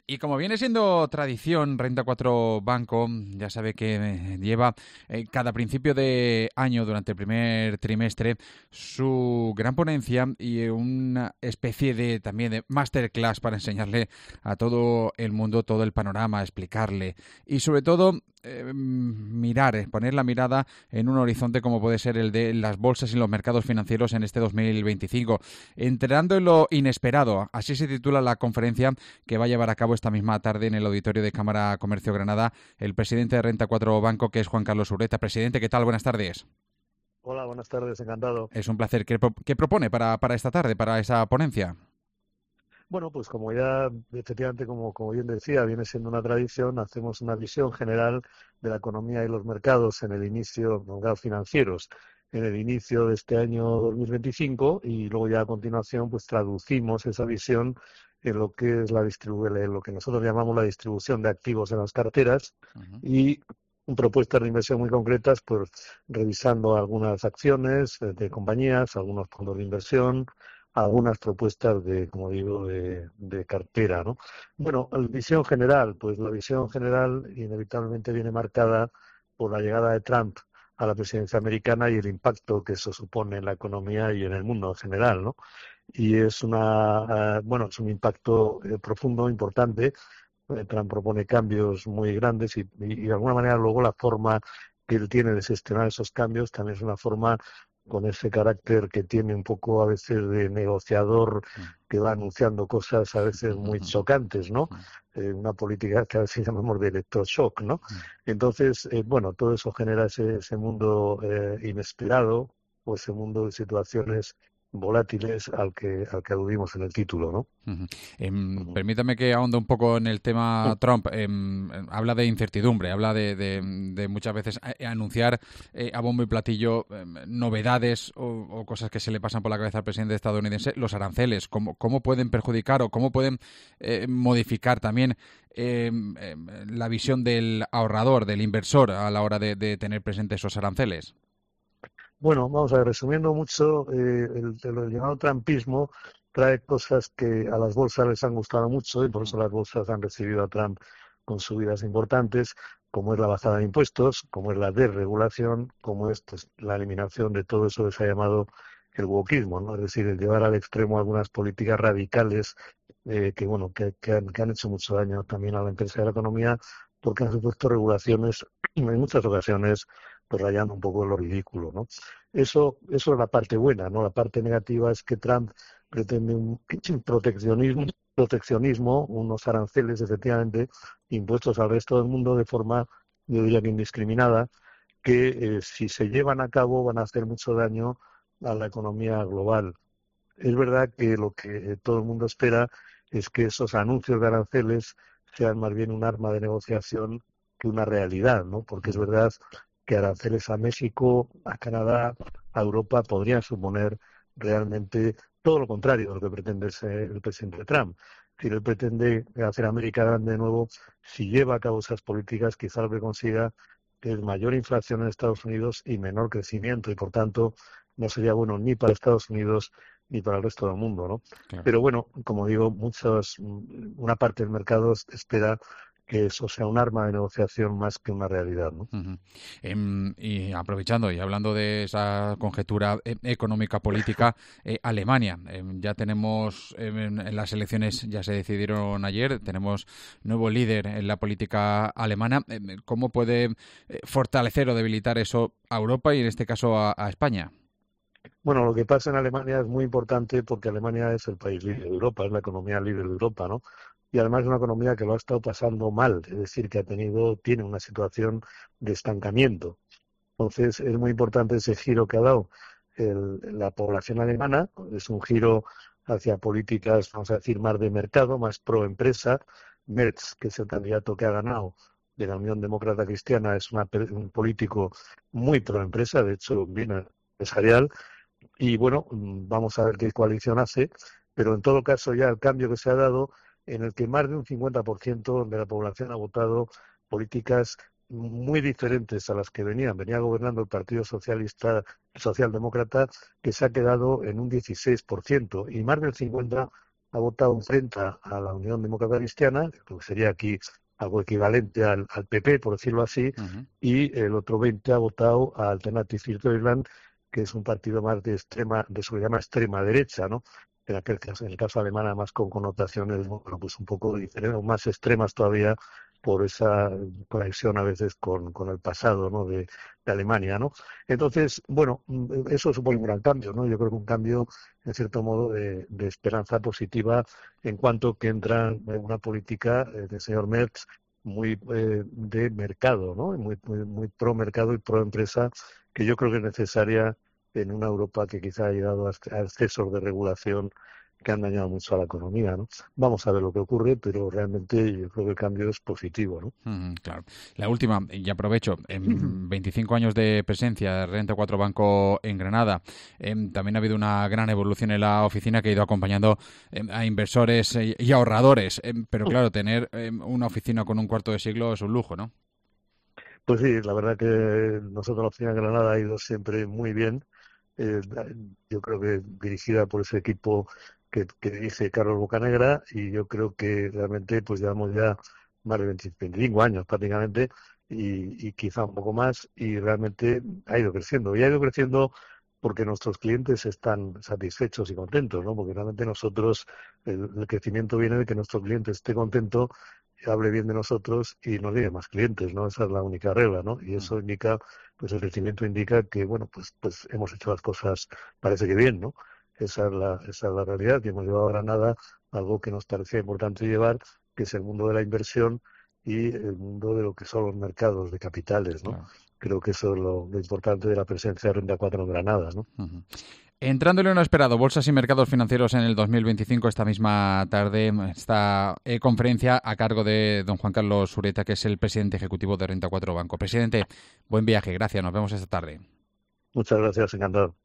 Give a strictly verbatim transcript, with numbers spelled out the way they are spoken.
Y como viene siendo tradición, Renta cuatro Banco ya sabe que lleva eh, cada principio de año, durante el primer trimestre, su gran ponencia y una especie de también de masterclass para enseñarle a todo el mundo todo el panorama, explicarle y sobre todo eh, mirar, eh, poner la mirada en un horizonte como puede ser el de las bolsas y los mercados financieros en este dos mil veinticinco. Entrando en lo inesperado, así se titula la conferencia que va a llevar a cabo esta misma tarde en el auditorio de Cámara Comercio Granada el presidente de Renta cuatro Banco, que es Juan Carlos Ureta. Presidente, ¿qué tal? Buenas tardes. Hola, buenas tardes, encantado. Es un placer. ¿Qué, pro- qué propone para, para esta tarde, para esa ponencia? Bueno, pues como ya, efectivamente, como, como bien decía, viene siendo una tradición, hacemos una visión general de la economía y los mercados en el inicio, los mercados financieros, en el inicio de este año dos mil veinticinco y luego ya a continuación pues traducimos esa visión en lo que es la distribu en lo que nosotros llamamos la distribución de activos en las carteras Uh-huh. y propuestas de inversión muy concretas, pues revisando algunas acciones eh, de compañías, algunos fondos de inversión, algunas propuestas de, como digo, de, de cartera, ¿no? Bueno, la visión general, pues la visión general inevitablemente viene marcada por la llegada de Trump a la presidencia americana y el impacto que eso supone en la economía y en el mundo en general, ¿no? Y es una, uh, bueno, es un impacto eh, profundo, importante. eh, Trump propone cambios muy grandes y, y, y de alguna manera luego la forma que él tiene de gestionar esos cambios también es una forma con ese carácter que tiene un poco a veces de negociador que va anunciando cosas a veces muy chocantes, ¿no? Eh, una política que a veces llamamos de electroshock, ¿no? Entonces, eh, bueno, todo eso genera ese, ese mundo eh, inesperado o ese mundo de situaciones volátiles al que, al que aludimos en el título, ¿no? Uh-huh. Em, Ujú. permítame que ahonde un poco en el tema Trump. Em, em, habla de incertidumbre, habla de, de, de muchas veces a, anunciar eh, a bombo y platillo em, novedades o, o cosas que se le pasan por la cabeza al presidente estadounidense. Los aranceles, cómo, cómo pueden perjudicar o cómo pueden eh, modificar también em, em, la visión del ahorrador, del inversor a la hora de, de tener presentes esos aranceles. Bueno, vamos a ver, resumiendo mucho, eh, el, el llamado trumpismo trae cosas que a las bolsas les han gustado mucho y por eso las bolsas han recibido a Trump con subidas importantes, como es la bajada de impuestos, como es la desregulación, como es pues, la eliminación de todo eso que se ha llamado el wokismo, ¿no? Es decir, el llevar al extremo algunas políticas radicales eh, que, bueno, que, que, han, que han hecho mucho daño también a la empresa y a la economía porque han supuesto regulaciones en muchas ocasiones pues rayando un poco en lo ridículo, ¿no? Eso, eso es la parte buena, ¿no? La parte negativa es que Trump pretende un proteccionismo, proteccionismo, unos aranceles, efectivamente, impuestos al resto del mundo de forma, yo diría que indiscriminada, que eh, si se llevan a cabo van a hacer mucho daño a la economía global. Es verdad que lo que todo el mundo espera es que esos anuncios de aranceles sean más bien un arma de negociación que una realidad, ¿no? Porque es verdad que aranceles a México, a Canadá, a Europa podrían suponer realmente todo lo contrario de lo que pretende el presidente Trump. Si él pretende hacer América grande de nuevo, si lleva a cabo esas políticas, quizás lo que consiga es mayor inflación en Estados Unidos y menor crecimiento, y por tanto no sería bueno ni para Estados Unidos ni para el resto del mundo, ¿no? Claro. Pero bueno, como digo, muchos, una parte del mercado espera que eso sea un arma de negociación más que una realidad, ¿no? Uh-huh. Em, y aprovechando y hablando de esa conjetura eh, económica política, eh, Alemania, em, ya tenemos em, en las elecciones, ya se decidieron ayer, tenemos nuevo líder en la política alemana. Em, ¿Cómo puede eh, fortalecer o debilitar eso a Europa y en este caso a, a España? Bueno, lo que pasa en Alemania es muy importante porque Alemania es el país líder de Europa, es la economía líder de Europa, ¿no? Y además es una economía que lo ha estado pasando mal, es decir, que ha tenido, tiene una situación de estancamiento. Entonces, es muy importante ese giro que ha dado el- la población alemana. Es un giro hacia políticas, vamos a decir, más de mercado, más pro empresa. Merz, que es el candidato que ha ganado de la Unión Demócrata Cristiana, es una per- un político muy pro empresa, de hecho, bien empresarial. Y bueno, mm, vamos a ver qué coalición hace, pero en todo caso ya el cambio que se ha dado, en el que más de un cincuenta por ciento de la población ha votado políticas muy diferentes a las que venían. Venía gobernando el Partido Socialista, Socialdemócrata, que se ha quedado en un dieciséis por ciento y más del cincuenta por ciento ha votado frente a la Unión Demócrata Cristiana, lo que sería aquí algo equivalente al, al P P, por decirlo así, uh-huh. y el otro veinte ha votado a Alternative for Deutschland, que es un partido más de extrema, de eso que se llama extrema derecha, ¿no? En aquel caso, en el caso alemán, además con connotaciones, bueno, pues un poco diferentes, más extremas todavía, por esa conexión a veces con, con el pasado, ¿no? de, de Alemania, ¿no? Entonces, bueno, eso supone un gran cambio, ¿no? Yo creo que un cambio, en cierto modo, de, de esperanza positiva en cuanto que entra en una política eh, del señor Merz muy eh, de mercado, ¿no? Muy, muy, muy pro mercado y pro empresa, que yo creo que es necesaria en una Europa que quizá ha llegado a excesos de regulación que han dañado mucho a la economía, ¿no? Vamos a ver lo que ocurre, pero realmente yo creo que el cambio es positivo, ¿no? Mm, claro. La última, y aprovecho, en veinticinco años de presencia de Renta cuatro Banco en Granada, eh, también ha habido una gran evolución en la oficina que ha ido acompañando eh, a inversores eh, y ahorradores, eh, pero claro, tener eh, una oficina con un cuarto de siglo es un lujo, ¿no? Pues sí, la verdad que nosotros la oficina de Granada ha ido siempre muy bien. Eh, yo creo que dirigida por ese equipo que, que dirige Carlos Bocanegra, y yo creo que realmente pues llevamos ya más de veinte, veinticinco años prácticamente y, y quizá un poco más, y realmente ha ido creciendo. Y ha ido creciendo porque nuestros clientes están satisfechos y contentos, ¿no? Porque realmente nosotros, el, el crecimiento viene de que nuestro cliente esté contento, hable bien de nosotros y nos llegue más clientes, ¿no? Esa es la única regla, ¿no? Y eso indica, pues el crecimiento indica que, bueno, pues pues hemos hecho las cosas, parece que bien, ¿no? Esa es la, esa es la realidad, que hemos llevado a Granada algo que nos parecía importante llevar, que es el mundo de la inversión y el mundo de lo que son los mercados de capitales, ¿no? Claro. Creo que eso es lo, lo importante de la presencia de Renta cuatro en Granada, ¿no? Uh-huh. Entrando en lo inesperado, bolsas y mercados financieros en el dos mil veinticinco, esta misma tarde, esta eh, conferencia a cargo de don Juan Carlos Ureta, que es el presidente ejecutivo de Renta cuatro Banco. Presidente, buen viaje, gracias, nos vemos esta tarde. Muchas gracias, encantado.